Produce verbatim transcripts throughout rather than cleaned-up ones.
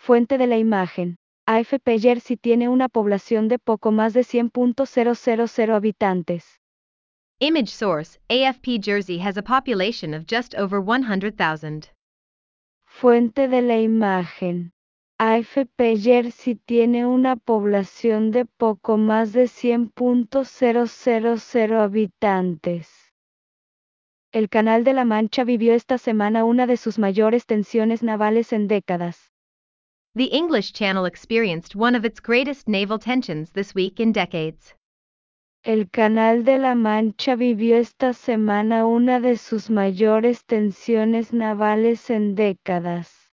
Fuente de la imagen. A F P Jersey tiene una población de poco más de cien mil habitantes. Image source, A F P Jersey has a population of just over one hundred thousand. Fuente de la imagen. A F P Jersey tiene una población de poco más de cien mil habitantes. El Canal de la Mancha vivió esta semana una de sus mayores tensiones navales en décadas. The English Channel experienced one of its greatest naval tensions this week in decades. El Canal de la Mancha vivió esta semana una de sus mayores tensiones navales en décadas.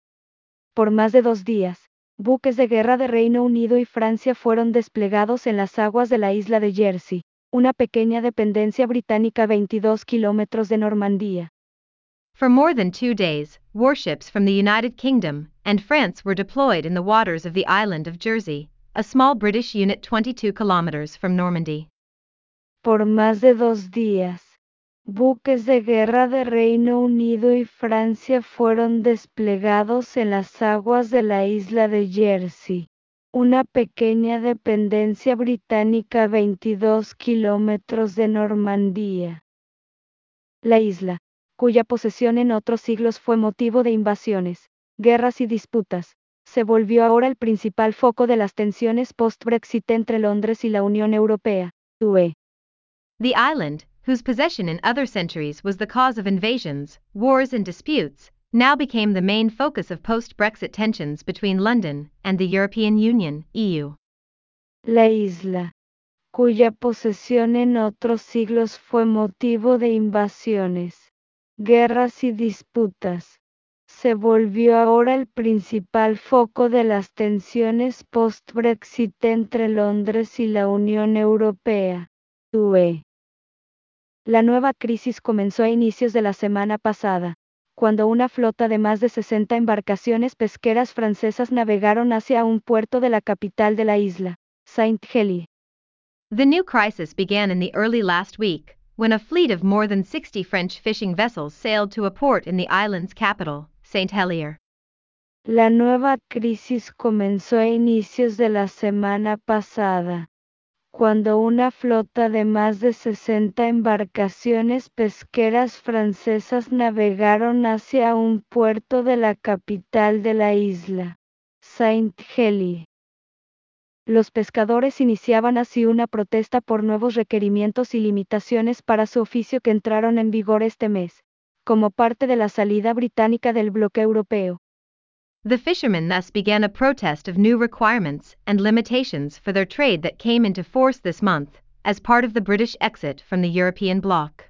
Por más de dos días, buques de guerra de Reino Unido y Francia fueron desplegados en las aguas de la isla de Jersey, una pequeña dependencia británica a veintidós kilómetros de Normandía. For more than two days, warships from the United Kingdom and France were deployed in the waters of the island of Jersey, a small British unit twenty-two kilometers from Normandy. Por más de dos días, buques de guerra de Reino Unido y Francia fueron desplegados en las aguas de la isla de Jersey, una pequeña dependencia británica a veintidós kilómetros de Normandía. La isla, cuya posesión en otros siglos fue motivo de invasiones, guerras y disputas, se volvió ahora el principal foco de las tensiones post-Brexit entre Londres y la Unión Europea, U E. The island, whose possession in other centuries was the cause of invasions, wars and disputes, now became the main focus of post-Brexit tensions between London and the European Union, E U. La isla, cuya posesión en otros siglos fue motivo de invasiones, guerras y disputas, se volvió ahora el principal foco de las tensiones post-Brexit entre Londres y la Unión Europea, U E. La nueva crisis comenzó a inicios de la semana pasada, cuando una flota de más de sesenta embarcaciones pesqueras francesas navegaron hacia un puerto de la capital de la isla, Saint-Hélier. The new crisis began in the early last week, when a fleet of more than sixty French fishing vessels sailed to a port in the island's capital, Saint-Hélier. La nueva crisis comenzó a inicios de la semana pasada, cuando una flota de más de sesenta embarcaciones pesqueras francesas navegaron hacia un puerto de la capital de la isla, Saint-Hélier. Los pescadores iniciaban así una protesta por nuevos requerimientos y limitaciones para su oficio que entraron en vigor este mes, como parte de la salida británica del bloque europeo. The fishermen thus began a protest of new requirements and limitations for their trade that came into force this month, as part of the British exit from the European bloc.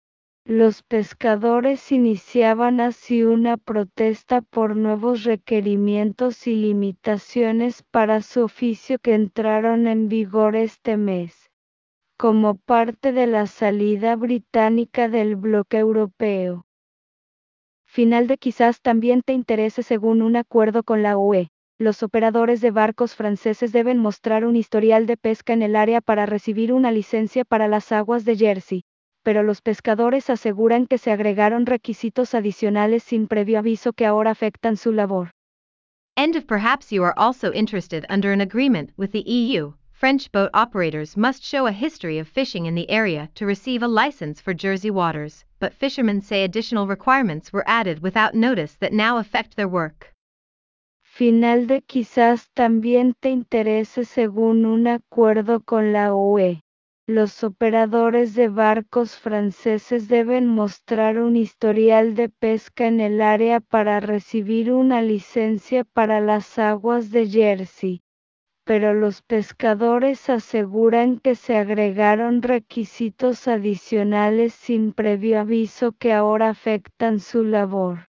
Los pescadores iniciaban así una protesta por nuevos requerimientos y limitaciones para su oficio que entraron en vigor este mes, como parte de la salida británica del bloque europeo. Final de quizás también te interese. Según un acuerdo con la U E, los operadores de barcos franceses deben mostrar un historial de pesca en el área para recibir una licencia para las aguas de Jersey, pero los pescadores aseguran que se agregaron requisitos adicionales sin previo aviso que ahora afectan su labor. And if perhaps you are also interested, under an agreement with the E U, French boat operators must show a history of fishing in the area to receive a license for Jersey waters, but fishermen say additional requirements were added without notice that now affect their work. Final de quizás también te interese. Según un acuerdo con la U E, los operadores de barcos franceses deben mostrar un historial de pesca en el área para recibir una licencia para las aguas de Jersey, pero los pescadores aseguran que se agregaron requisitos adicionales sin previo aviso que ahora afectan su labor.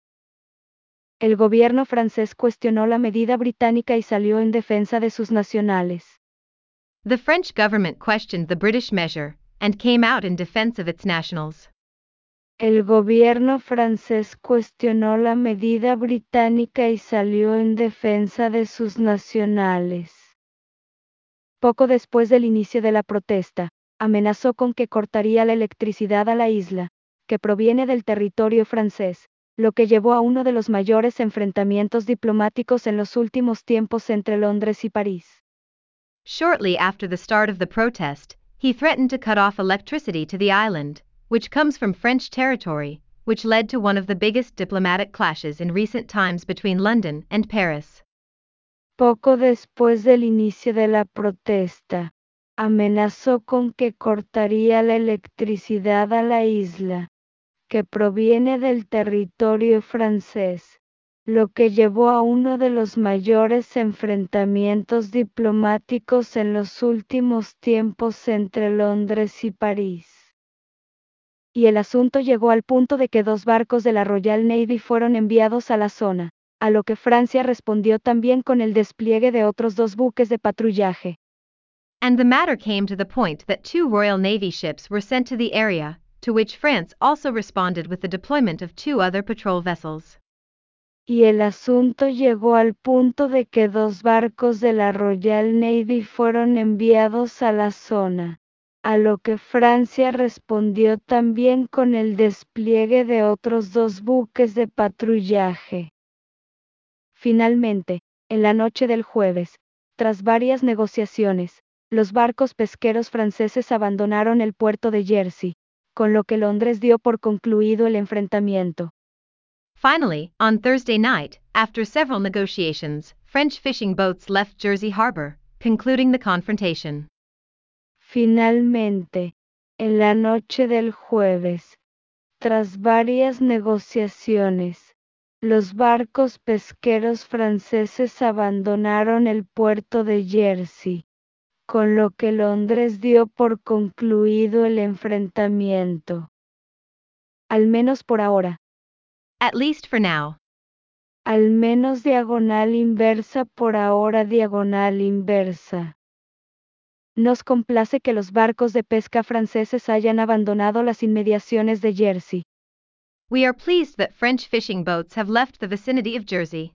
El gobierno francés cuestionó la medida británica y salió en defensa de sus nacionales. The French government questioned the British measure and came out in defense of its nationals. El gobierno francés cuestionó la medida británica y salió en defensa de sus nacionales. Poco después del inicio de la protesta, amenazó con que cortaría la electricidad a la isla, que proviene del territorio francés, lo que llevó a uno de los mayores enfrentamientos diplomáticos en los últimos tiempos entre Londres y París. Shortly after the start of the protest, he threatened to cut off electricity to the island, which comes from French territory, which led to one of the biggest diplomatic clashes in recent times between London and Paris. Poco después del inicio de la protesta, amenazó con que cortaría la electricidad a la isla, que proviene del territorio francés, lo que llevó a uno de los mayores enfrentamientos diplomáticos en los últimos tiempos entre Londres y París. Y el asunto llegó al punto de que dos barcos de la Royal Navy fueron enviados a la zona, a lo que Francia respondió también con el despliegue de otros dos buques de patrullaje. And the matter came to the point that two Royal Navy ships were sent to the area, to which France also responded with the deployment of two other patrol vessels. Y el asunto llegó al punto de que dos barcos de la Royal Navy fueron enviados a la zona, a lo que Francia respondió también con el despliegue de otros dos buques de patrullaje. Finalmente, en la noche del jueves, tras varias negociaciones, los barcos pesqueros franceses abandonaron el puerto de Jersey, con lo que Londres dio por concluido el enfrentamiento. Finally, on Thursday night, after several negotiations, French fishing boats left Jersey Harbor, concluding the confrontation. Finalmente, en la noche del jueves, tras varias negociaciones, los barcos pesqueros franceses abandonaron el puerto de Jersey, con lo que Londres dio por concluido el enfrentamiento. Al menos por ahora. At least for now. Al menos diagonal inversa por ahora diagonal inversa. Nos complace que los barcos de pesca franceses hayan abandonado las inmediaciones de Jersey. We are pleased that French fishing boats have left the vicinity of Jersey.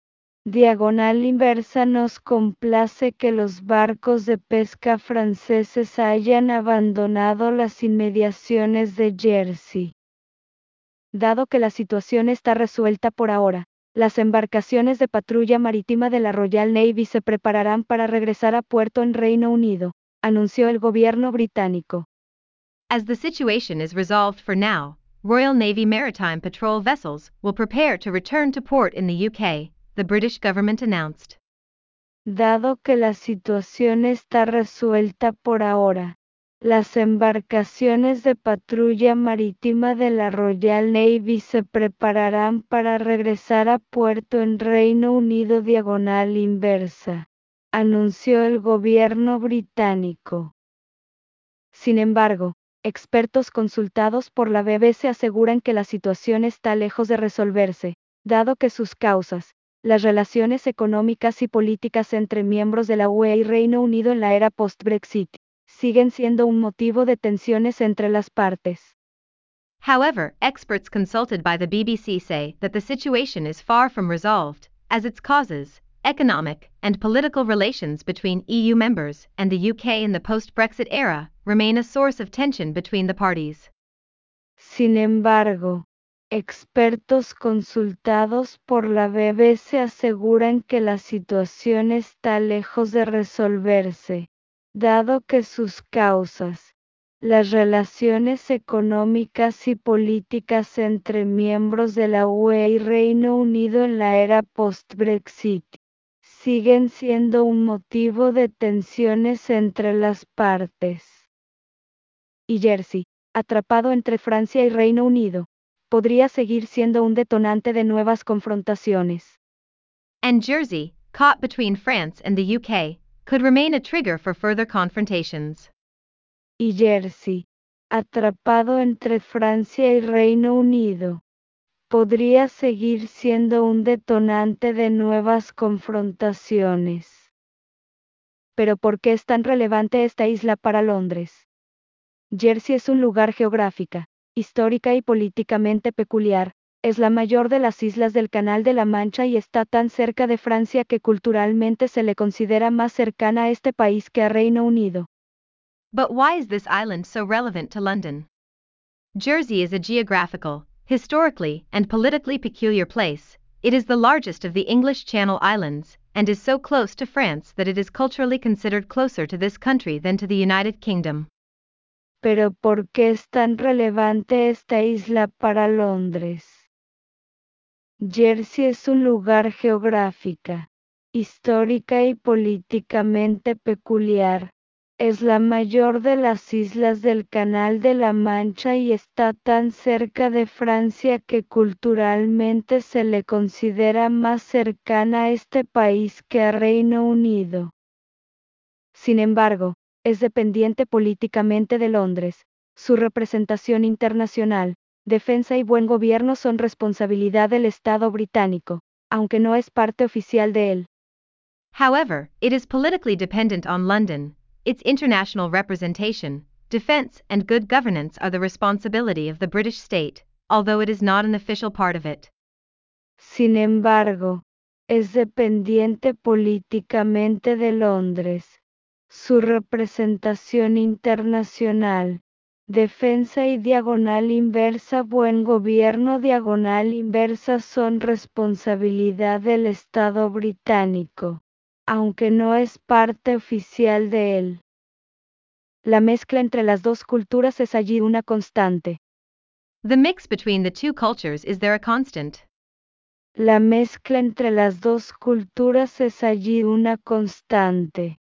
Diagonal inversa nos complace que los barcos de pesca franceses hayan abandonado las inmediaciones de Jersey. Dado que la situación está resuelta por ahora, las embarcaciones de patrulla marítima de la Royal Navy se prepararán para regresar a puerto en Reino Unido, anunció el gobierno británico. As the situation is resolved for now, Royal Navy maritime patrol vessels will prepare to return to port in the U K, the British government announced. Dado que la situación está resuelta por ahora, las embarcaciones de patrulla marítima de la Royal Navy se prepararán para regresar a puerto en Reino Unido diagonal inversa, anunció el gobierno británico. Sin embargo, expertos consultados por la B B C aseguran que la situación está lejos de resolverse, dado que sus causas, las relaciones económicas y políticas entre miembros de la U E y Reino Unido en la era post-Brexit, siguen siendo un motivo de tensiones entre las partes. However, experts consulted by the B B C say that the situation is far from resolved, as its causes, economic and political relations between E U members and the U K in the post-Brexit era remain a source of tension between the parties. Sin embargo, expertos consultados por la B B C aseguran que la situación está lejos de resolverse, dado que sus causas, las relaciones económicas y políticas entre miembros de la U E y Reino Unido en la era post-Brexit, siguen siendo un motivo de tensiones entre las partes. Y Jersey, atrapado entre Francia y Reino Unido, podría seguir siendo un detonante de nuevas confrontaciones. And Jersey, caught between France and the U K, could remain a trigger for further confrontations. Y Jersey, atrapado entre Francia y Reino Unido, podría seguir siendo un detonante de nuevas confrontaciones. Pero ¿por qué es tan relevante esta isla para Londres? Jersey es un lugar geográfica, histórica y políticamente peculiar, es la mayor de las islas del Canal de la Mancha y está tan cerca de Francia que culturalmente se le considera más cercana a este país que a Reino Unido. But why is this island so relevant to London? Jersey is a geographical, Historically and politically peculiar place, it is the largest of the English Channel Islands, and is so close to France that it is culturally considered closer to this country than to the United Kingdom. Pero ¿por qué es tan relevante esta isla para Londres? Jersey es un lugar geográfica, histórica y políticamente peculiar. Es la mayor de las islas del Canal de la Mancha y está tan cerca de Francia que culturalmente se le considera más cercana a este país que a Reino Unido. Sin embargo, es dependiente políticamente de Londres. Su representación internacional, defensa y buen gobierno son responsabilidad del Estado británico, aunque no es parte oficial de él. However, it is politically dependent on London. Its international representation, defense, and good governance are the responsibility of the British state, although it is not an official part of it. Sin embargo, es dependiente políticamente de Londres. Su representación internacional, defensa y diagonal inversa buen gobierno diagonal inversa son responsabilidad del Estado británico, aunque no es parte oficial de él. La mezcla entre las dos culturas es allí una constante. The mix between the two cultures is there a constant. La mezcla entre las dos culturas es allí una constante.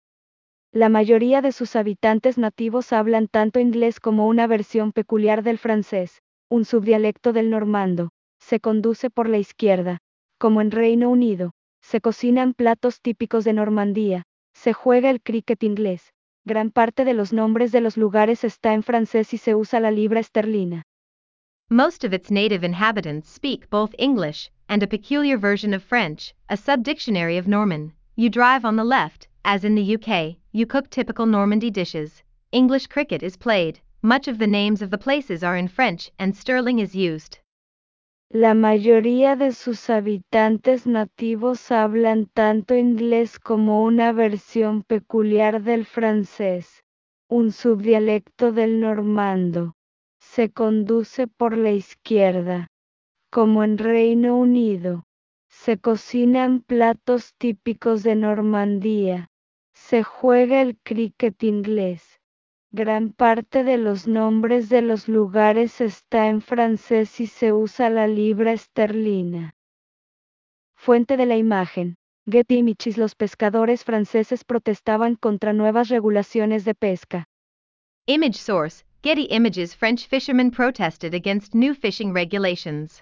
La mayoría de sus habitantes nativos hablan tanto inglés como una versión peculiar del francés, un subdialecto del normando. Se conduce por la izquierda. Como en Reino Unido, se cocinan platos típicos de Normandía, se juega el cricket inglés. Gran parte de los nombres de los lugares está en francés y se usa la libra esterlina. Most of its native inhabitants speak both English and a peculiar version of French, a sub-dictionary of Norman. You drive on the left, as in the U K, you cook typical Normandy dishes. English cricket is played, much of the names of the places are in French and sterling is used. La mayoría de sus habitantes nativos hablan tanto inglés como una versión peculiar del francés, un subdialecto del normando. Se conduce por la izquierda. Como en Reino Unido, se cocinan platos típicos de Normandía. Se juega el cricket inglés. Gran parte de los nombres de los lugares está en francés y se usa la libra esterlina. Fuente de la imagen. Getty Images. Los pescadores franceses protestaban contra nuevas regulaciones de pesca. Image source, Getty Images. French fishermen protested against new fishing regulations.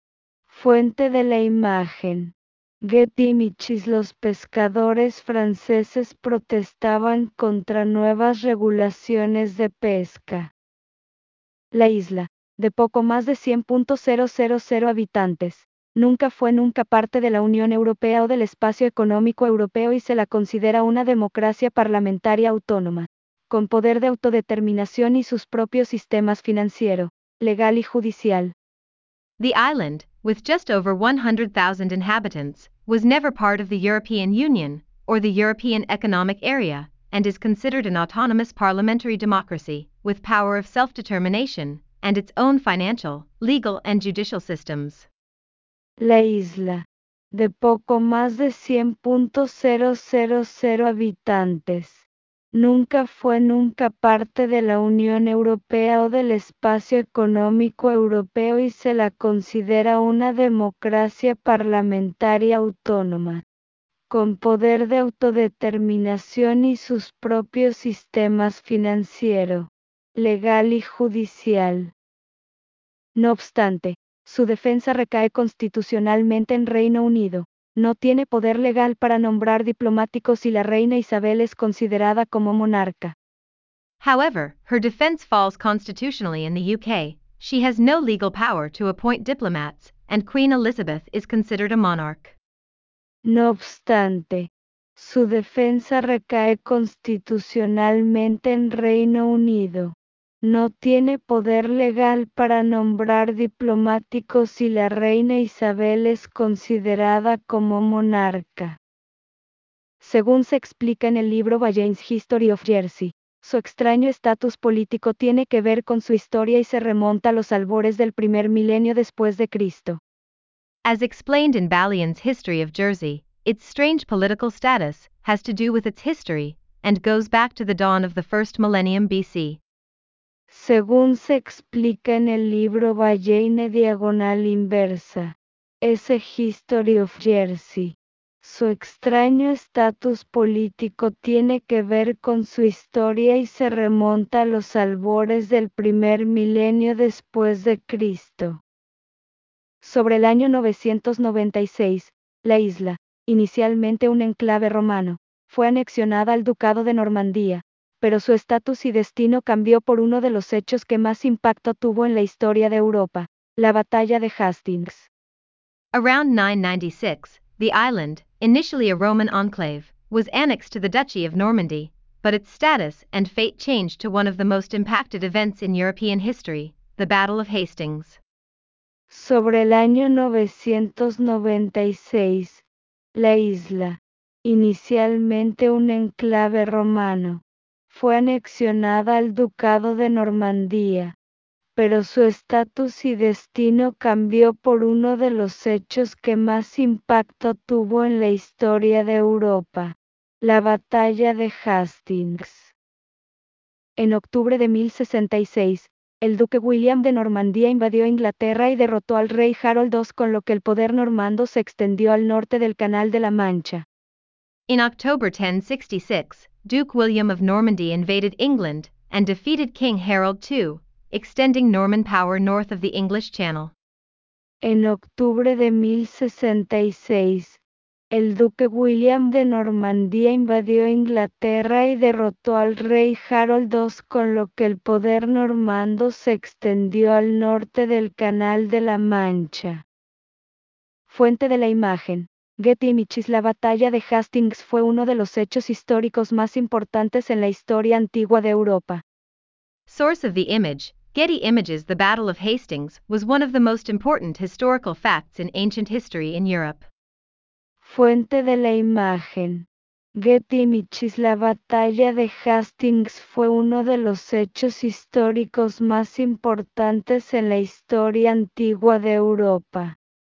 Fuente de la imagen. Getty Images. Los pescadores franceses protestaban contra nuevas regulaciones de pesca. La isla, de poco más de cien mil habitantes, nunca fue nunca parte de la Unión Europea o del Espacio Económico Europeo y se la considera una democracia parlamentaria autónoma, con poder de autodeterminación y sus propios sistemas financiero, legal y judicial. The island, with just over one hundred thousand inhabitants, was never part of the European Union, or the European Economic Area, and is considered an autonomous parliamentary democracy, with power of self-determination, and its own financial, legal and judicial systems. La isla, de poco más de cien mil habitantes, nunca fue nunca parte de la Unión Europea o del Espacio Económico Europeo y se la considera una democracia parlamentaria autónoma, con poder de autodeterminación y sus propios sistemas financiero, legal y judicial. No obstante, su defensa recae constitucionalmente en Reino Unido. No tiene poder legal para nombrar diplomáticos y la reina Isabel es considerada como monarca. However, her defense falls constitutionally in the U K. She has no legal power to appoint diplomats, and Queen Elizabeth is considered a monarch. No obstante, su defensa recae constitucionalmente en Reino Unido. No tiene poder legal para nombrar diplomáticos y la reina Isabel es considerada como monarca. Según se explica en el libro Ballane's History of Jersey, Su extraño estatus político tiene que ver con su historia y se remonta a los albores del primer milenio después de Cristo. As explained in Ballien's History of Jersey, its strange political status has to do with its history and goes back to the dawn of the first millennium B C. Según se explica en el libro Balleine Diagonal Inversa, ese History of Jersey, su extraño estatus político tiene que ver con su historia y se remonta a los albores del primer milenio después de Cristo. Sobre el año novecientos noventa y seis, la isla, inicialmente un enclave romano, fue anexionada al Ducado de Normandía, pero su estatus y destino cambió por uno de los hechos que más impacto tuvo en la historia de Europa, la Batalla de Hastings. Around nine ninety-six, the island, initially a Roman enclave, was annexed to the Duchy of Normandy, but its status and fate changed to one of the most impacted events in European history, the Battle of Hastings. Sobre el año novecientos noventa y seis, la isla, inicialmente un enclave romano, fue anexionada al Ducado de Normandía, pero su estatus y destino cambió por uno de los hechos que más impacto tuvo en la historia de Europa, la Batalla de Hastings. En octubre de mil sesenta y seis, el duque William de Normandía invadió Inglaterra y derrotó al rey Harold segundo, con lo que el poder normando se extendió al norte del Canal de la Mancha. In October ten sixty-six, Duke William of Normandy invaded England and defeated King Harold the Second, extending Norman power north of the English Channel. En octubre de mil sesenta y seis, el duque William de Normandía invadió Inglaterra y derrotó al rey Harold segundo, con lo que el poder normando se extendió al norte del Canal de la Mancha. Fuente de la imagen. Getty Images. La batalla de Hastings fue uno de los hechos históricos más importantes en la historia antigua de Europa. Source of the image. Getty Images. The Battle of Hastings was one of the most important historical facts in ancient history in Europe. Fuente de la imagen. Getty Images. La batalla de Hastings fue uno de los hechos históricos más importantes en la historia antigua de Europa.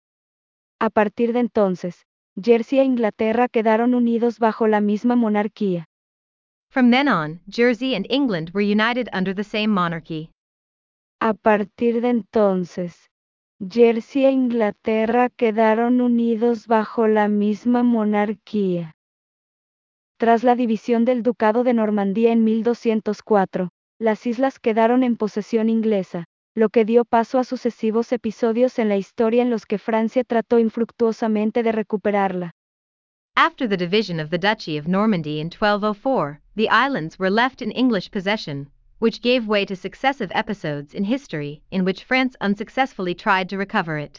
A partir de entonces, Jersey e Inglaterra quedaron unidos bajo la misma monarquía. From then on, Jersey and England were united under the same monarchy. A partir de entonces, Jersey e Inglaterra quedaron unidos bajo la misma monarquía. Tras la división del Ducado de Normandía en mil doscientos cuatro, las islas quedaron en posesión inglesa, lo que dio paso a sucesivos episodios en la historia en los que Francia trató infructuosamente de recuperarla. After the division of the Duchy of Normandy in twelve oh four, the islands were left in English possession, which gave way to successive episodes in history in which France unsuccessfully tried to recover it.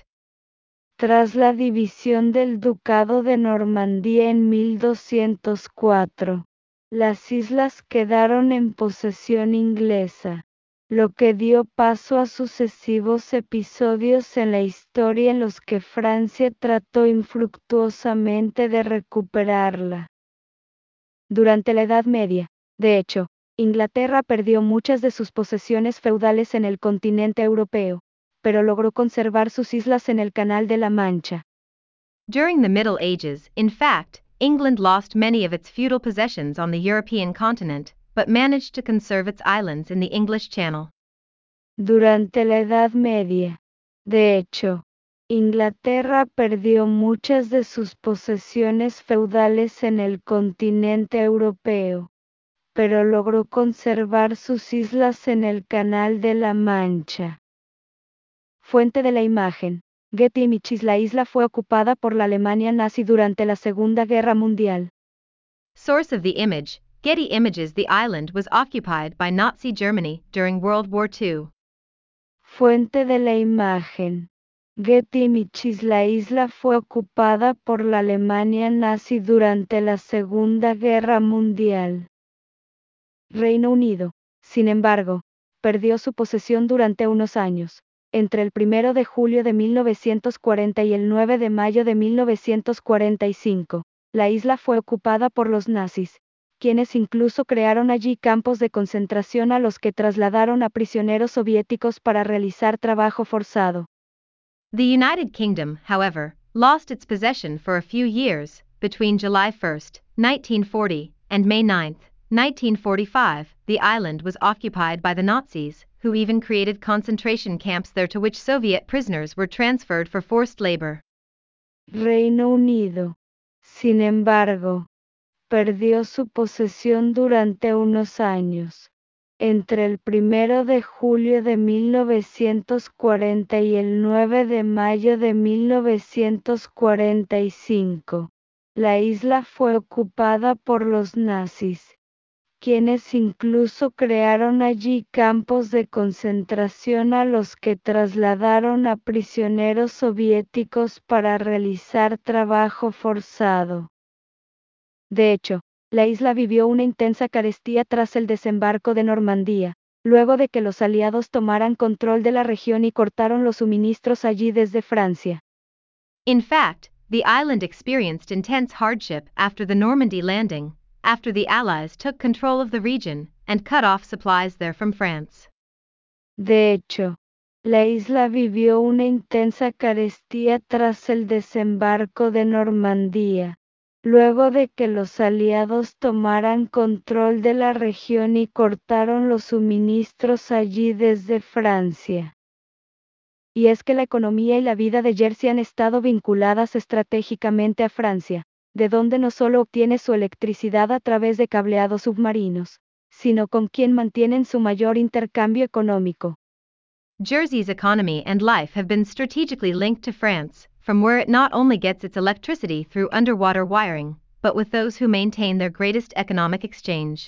Tras la división del Ducado de Normandía en mil doscientos cuatro, las islas quedaron en posesión inglesa, lo que dio paso a sucesivos episodios en la historia en los que Francia trató infructuosamente de recuperarla. Durante la Edad Media, de hecho, Inglaterra perdió muchas de sus posesiones feudales en el continente europeo, pero logró conservar sus islas en el Canal de la Mancha. During the Middle Ages, in fact, England lost many of its feudal possessions on the European continent, but managed to conserve its islands in the English Channel. Durante la Edad Media, de hecho, Inglaterra perdió muchas de sus posesiones feudales en el continente europeo, pero logró conservar sus islas en el Canal de la Mancha. Fuente de la imagen. Getty Images. La isla fue ocupada por la Alemania nazi durante la Segunda Guerra Mundial. Source of the image. Getty Images. The island was occupied by Nazi Germany during World War Two. Fuente de la imagen. Getty Images. La isla fue ocupada por la Alemania nazi durante la Segunda Guerra Mundial. Reino Unido, sin embargo, perdió su posesión durante unos años. Entre el primero de julio de mil novecientos cuarenta y el nueve de mayo de mil novecientos cuarenta y cinco, la isla fue ocupada por los nazis, quienes incluso crearon allí campos de concentración a los que trasladaron a prisioneros soviéticos para realizar trabajo forzado. The United Kingdom, however, lost its possession for a few years. Between July first, nineteen forty, and May ninth, nineteen forty-five, the island was occupied by the Nazis, who even created concentration camps there to which Soviet prisoners were transferred for forced labor. Reino Unido, sin embargo, perdió su posesión durante unos años. Entre el primero de julio de mil novecientos cuarenta y el nueve de mayo de mil novecientos cuarenta y cinco, la isla fue ocupada por los nazis, quienes incluso crearon allí campos de concentración a los que trasladaron a prisioneros soviéticos para realizar trabajo forzado. De hecho, la isla vivió una intensa carestía tras el desembarco de Normandía, luego de que los aliados tomaran control de la región y cortaron los suministros allí desde Francia. In fact, the island experienced intense hardship after the Normandy landing, after the Allies took control of the region and cut off supplies there from France. De hecho, la isla vivió una intensa carestía tras el desembarco de Normandía, luego de que los aliados tomaran control de la región y cortaron los suministros allí desde Francia. Y es que la economía y la vida de Jersey han estado vinculadas estratégicamente a Francia, de donde no solo obtiene su electricidad a través de cableados submarinos, sino con quien mantienen su mayor intercambio económico. Jersey's economy and life have been strategically linked to France, from where it not only gets its electricity through underwater wiring, but with those who maintain their greatest economic exchange.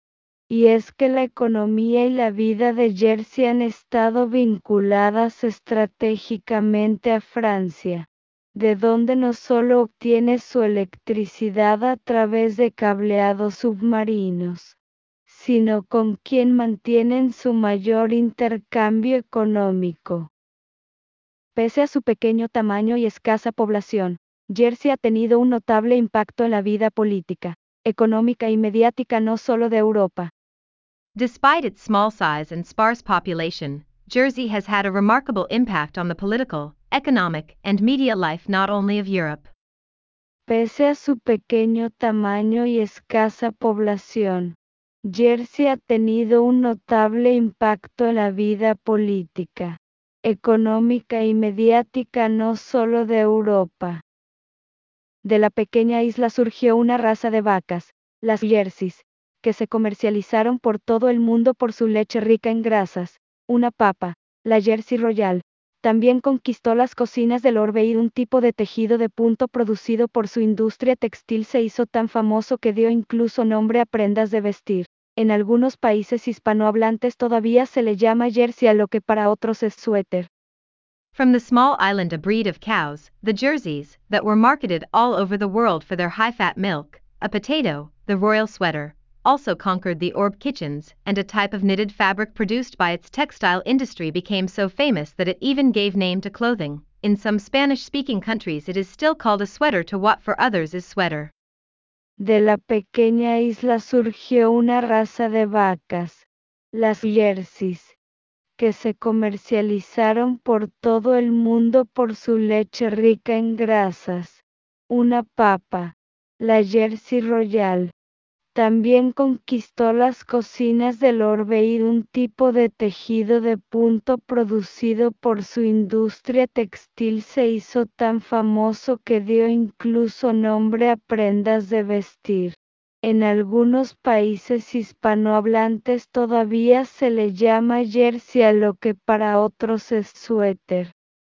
Y es que la economía y la vida de Jersey han estado vinculadas estratégicamente a Francia, de donde no solo obtiene su electricidad a través de cableados submarinos, sino con quien mantienen su mayor intercambio económico. Pese a su pequeño tamaño y escasa población, Jersey ha tenido un notable impacto en la vida política, económica y mediática no solo de Europa. Despite its small size and sparse population, Jersey has had a remarkable impact on the political, economic, and media life not only of Europe. Pese a su pequeño tamaño y escasa población, Jersey ha tenido un notable impacto en la vida política, económica y mediática no solo de Europa. De la pequeña isla surgió una raza de vacas, las Jerseys, que se comercializaron por todo el mundo por su leche rica en grasas. Una papa, la Jersey Royal, también conquistó las cocinas del orbe y un tipo de tejido de punto producido por su industria textil se hizo tan famoso que dio incluso nombre a prendas de vestir. En algunos países hispanohablantes todavía se le llama jersey a lo que para otros es suéter. From the small island a breed of cows, the Jerseys, that were marketed all over the world for their high-fat milk, a potato, the royal sweater, also conquered the Orb kitchens, and a type of knitted fabric produced by its textile industry became so famous that it even gave name to clothing. In some Spanish-speaking countries it is still called a sweater to what for others is sweater. De la pequeña isla surgió una raza de vacas, las Jerseys, que se comercializaron por todo el mundo por su leche rica en grasas. Una papa, la Jersey Royal, también conquistó las cocinas del orbe y un tipo de tejido de punto producido por su industria textil se hizo tan famoso que dio incluso nombre a prendas de vestir. En algunos países hispanohablantes todavía se le llama jersey a lo que para otros es suéter.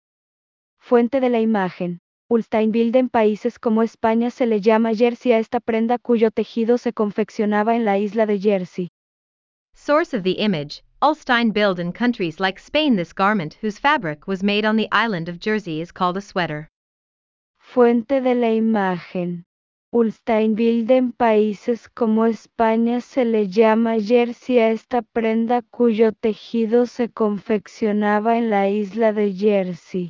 Fuente de la imagen. Ulsteinville. En países como España se le llama jersey a esta prenda cuyo tejido se confeccionaba en la isla de Jersey. Source of the image, Ulsteinville. In countries like Spain this garment whose fabric was made on the island of Jersey is called a sweater. Fuente de la imagen. Ulsteinville. En países como España se le llama jersey a esta prenda cuyo tejido se confeccionaba en la isla de Jersey.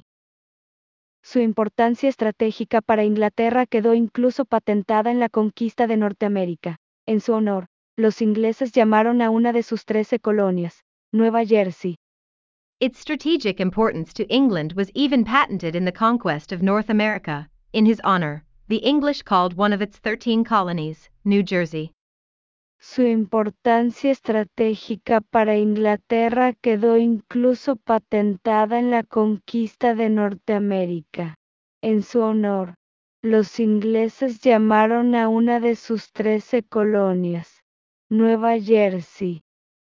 Su importancia estratégica para Inglaterra quedó incluso patentada en la conquista de Norteamérica. En su honor, los ingleses llamaron a una de sus trece colonias, Nueva Jersey. Its strategic importance to England was even patented in the conquest of North America. In his honor, the English called one of its thirteen colonies, New Jersey. Su importancia estratégica para Inglaterra quedó incluso patentada en la conquista de Norteamérica. En su honor, los ingleses llamaron a una de sus trece colonias, Nueva Jersey.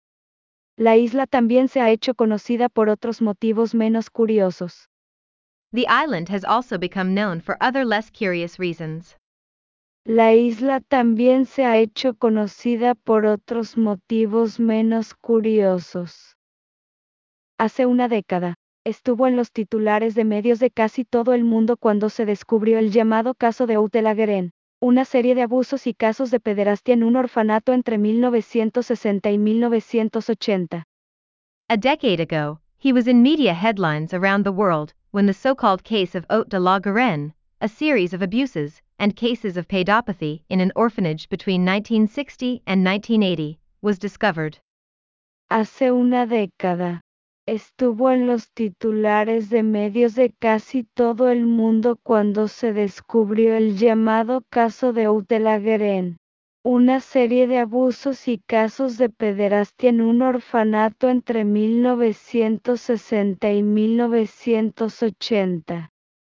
La isla también se ha hecho conocida por otros motivos menos curiosos. The island has also become known for other less curious reasons. La isla también se ha hecho conocida por otros motivos menos curiosos. Hace una década, estuvo en los titulares de medios de casi todo el mundo cuando se descubrió el llamado caso de Oud-el-Agueren, una serie de abusos y casos de pederastia en un orfanato entre mil novecientos sesenta y mil novecientos ochenta. A decade ago, he was in media headlines around the world when the so-called case of Haute-de-la-Garenne, a series of abuses and cases of pedopathy in an orphanage between nineteen sixty and nineteen eighty, was discovered. Hace una década, estuvo en los titulares de medios de casi todo el mundo cuando se descubrió el llamado caso de Oud-el-Agueren, una serie de abusos y casos de pederastia en un orfanato entre mil novecientos sesenta y mil novecientos ochenta.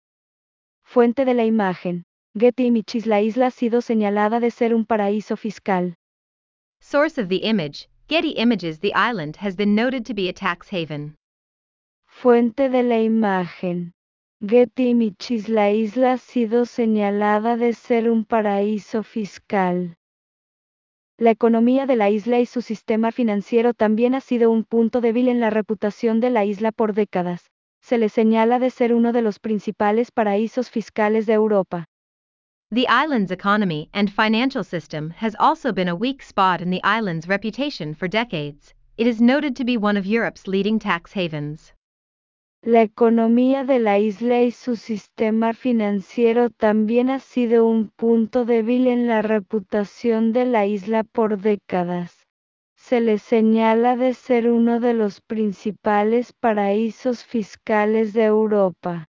Fuente de la imagen: Getty Images. La isla ha sido señalada de ser un paraíso fiscal. Source of the image, Getty Images. The island has been noted to be a tax haven. Fuente de la imagen: Getty Images. La isla ha sido señalada de ser un paraíso fiscal. La economía de la isla y su sistema financiero también ha sido un punto débil en la reputación de la isla por décadas. Se le señala de ser uno de los principales paraísos fiscales de Europa. The island's economy and financial system has also been a weak spot in the island's reputation for decades. It is noted to be one of Europe's leading tax havens. La economía de la isla y su sistema financiero también ha sido un punto débil en la reputación de la isla por décadas. Se le señala de ser uno de los principales paraísos fiscales de Europa.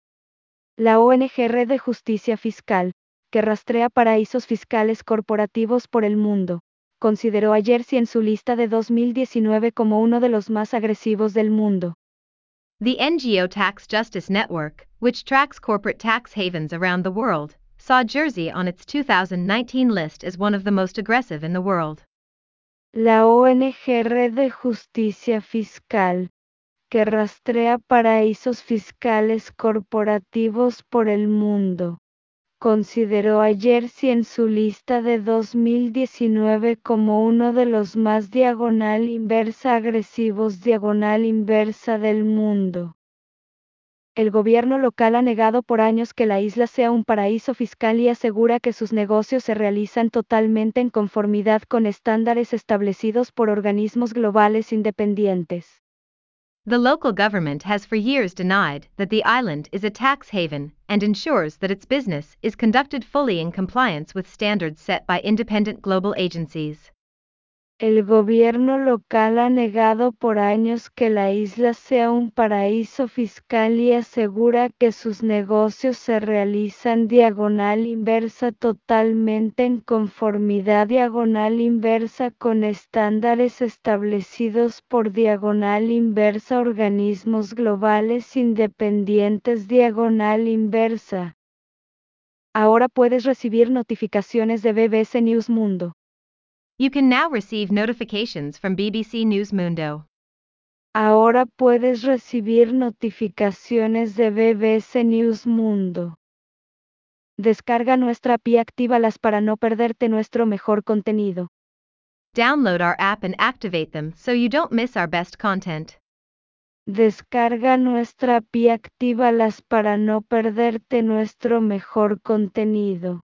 La O N G Red de Justicia Fiscal, que rastrea paraísos fiscales corporativos por el mundo, consideró a Jersey en su lista de dos mil diecinueve como uno de los más agresivos del mundo. The N G O Tax Justice Network, which tracks corporate tax havens around the world, saw Jersey on its two thousand nineteen list as one of the most aggressive in the world. La O N G Red de Justicia Fiscal, que rastrea paraísos fiscales corporativos por el mundo, consideró a Jersey en su lista de dos mil diecinueve como uno de los más diagonal inversa agresivos diagonal inversa del mundo. El gobierno local ha negado por años que la isla sea un paraíso fiscal y asegura que sus negocios se realizan totalmente en conformidad con estándares establecidos por organismos globales independientes. The local government has for years denied that the island is a tax haven and ensures that its business is conducted fully in compliance with standards set by independent global agencies. El gobierno local ha negado por años que la isla sea un paraíso fiscal y asegura que sus negocios se realizan diagonal inversa totalmente en conformidad diagonal inversa con estándares establecidos por diagonal inversa organismos globales independientes diagonal inversa. Ahora puedes recibir notificaciones de B B C News Mundo. You can now receive notifications from B B C News Mundo. Ahora puedes recibir notificaciones de B B C News Mundo. Descarga nuestra app y actívalas para no perderte nuestro mejor contenido. Download our app and activate them so you don't miss our best content. Descarga nuestra app y actívalas para no perderte nuestro mejor contenido.